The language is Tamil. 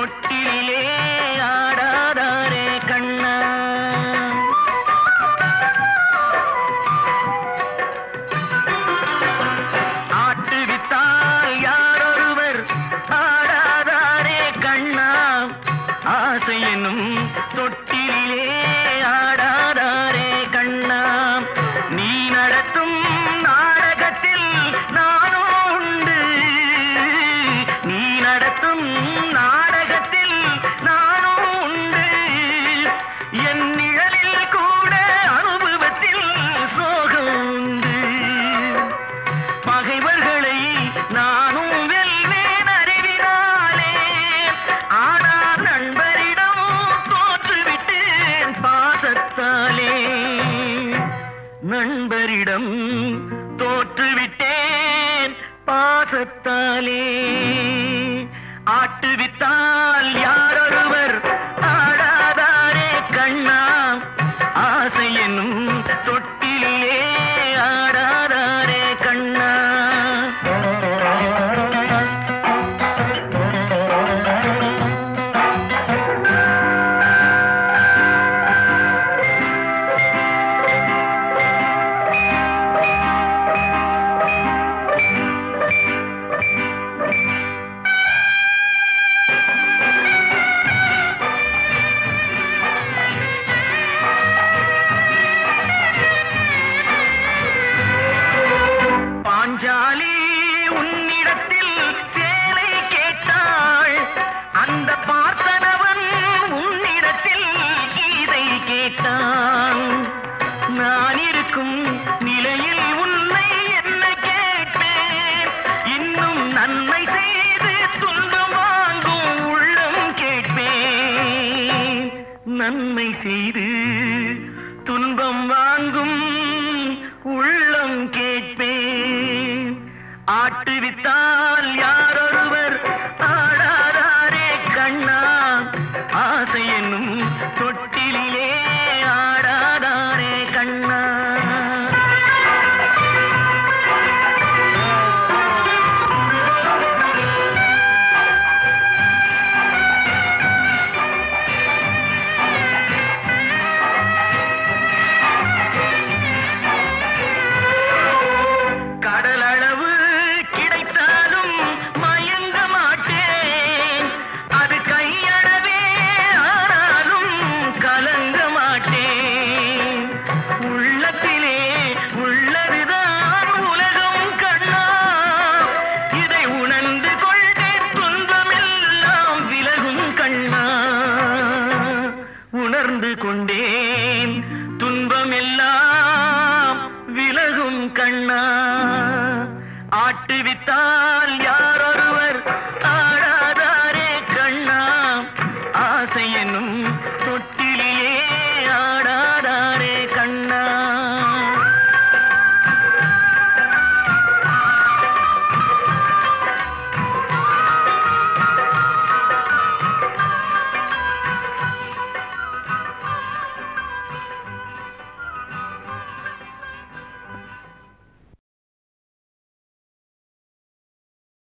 தொட்டிலே ஆடாதாரே கண்ணா. ஆட்டுவித்தால் யாரொருவர் ஆடாதாரே கண்ணா. ஆசை என்னும் தொட்டிலே ஆடாதாரே கண்ணா. நீ நடத்தும் நாடகத்தில் நானும் உண்டு. நீ நடத்தும் நாடகத்தில் நானும் உண்டு. என் நிழலில் கூட அனுபவத்தில் சோகம் உண்டு. பகைவர்களை நானும் வெல்வேன் அறிவினாலே. ஆனால் நண்பரிடம் தோற்றுவிட்டேன் பாசத்தாலே. நண்பரிடம் தோற்றுவிட்டேன் பாசத்தாலே. ஆட்டுவித்தால் யாரொருவர் ஆடாதாரே கண்ணா. ஆசை என்னும் தொட்டிலே ஆடாதாரே கண்ணா. பாஞ்சாலி உன்னிடத்தில் சேலை கேட்டாள். அந்த பார்த்தனவன் உன்னிடத்தில் கீதை கேட்டான். நான் இருக்கும் நிலையில் உன்னை என்ன கேட்பேன். இன்னும் நன்மை செய்து துன்பம் வாங்கும் உள்ளம் கேட்பேன். நன்மை செய்து துன்பம் வாங்கும் உள்ளம் கேட்பேன். ஆட்டுவித்தால் யாரொருவர் ஆடாதாரே கண்ணா. ஆசை என்னும் தொட்டிலே ஆடாதாரே கண்ணா. கடலளவு கிடைத்தாலும் மயங்க மாட்டேன். அது கையளவே ஆனாலும் கலங்க மாட்டேன். உள்ளத்திலே உள்ளதுதான் உலகம் கண்ணா. இதை உணர்ந்து கொள்வேன் துன்பமெல்லாம் விலகும் கண்ணா. உணர்ந்து கொண்டேன் துன்பமெல்லாம் விலகும் கண்ணா. ஆட்டுவித்தால்